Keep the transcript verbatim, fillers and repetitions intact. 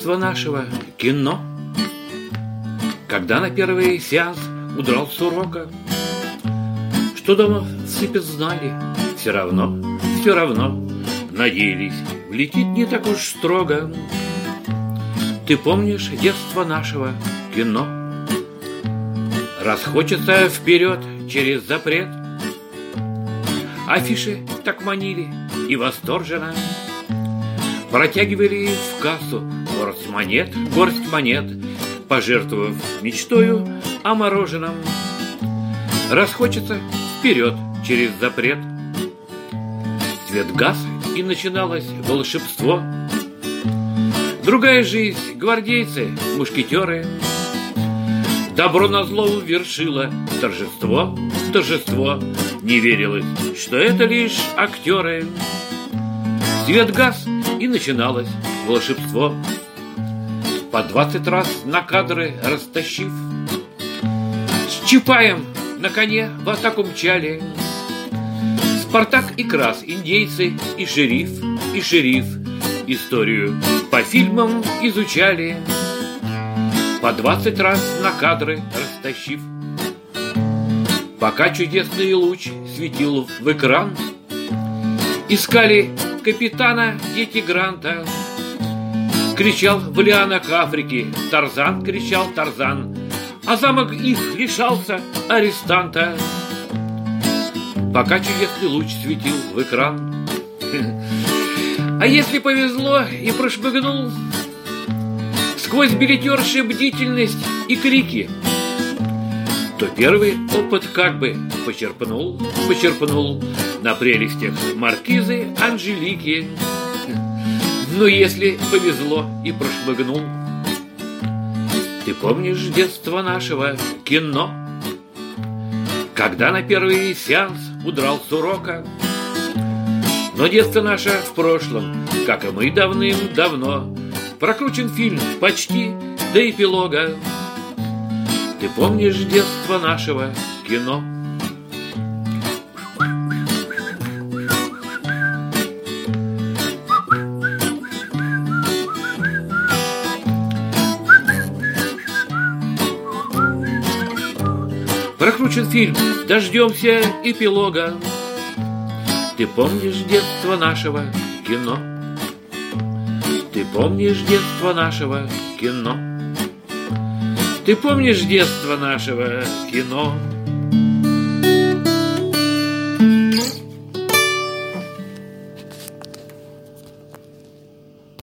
детства нашего кино. Когда на первый сеанс удрал с урока, что дома сыпят знали, все равно, все равно надеялись, влетит не так уж строго. Ты помнишь детство нашего кино? Раз хочется вперед через запрет, афиши так манили и восторженно протягивали в кассу горсть монет, горсть монет, пожертвовав мечтою о мороженом. Раз хочется вперед через запрет, свет гас, и начиналось волшебство. Другая жизнь, гвардейцы, мушкетеры, добро назло вершило торжество, торжество. Не верилось, что это лишь актеры. Свет гас, и начиналось волшебство. По двадцать раз на кадры растащив, с Чапаем на коне в атаку мчали. Спартак и Крас, индейцы и шериф, и шериф историю по фильмам изучали. По двадцать раз на кадры растащив, пока чудесный луч светил в экран, искали капитана дети Гранта. Кричал в лианах Африки Тарзан, кричал Тарзан, а замок их лишался арестанта. Пока чудесный луч светил в экран. А если повезло и прошмыгнул сквозь билетерши бдительность и крики, то первый опыт как бы почерпнул, почерпнул на прелестях маркизы Анжелики. Но если повезло и прошмыгнул, ты помнишь детство нашего кино? Когда на первый сеанс удрал с урока, но детство наше в прошлом, как и мы давным-давно. Прокручен фильм почти до эпилога. Ты помнишь детство нашего кино? Прокручен фильм, дождемся эпилога. Ты помнишь детство нашего кино? Ты помнишь детство нашего кино? Ты помнишь детство нашего кино?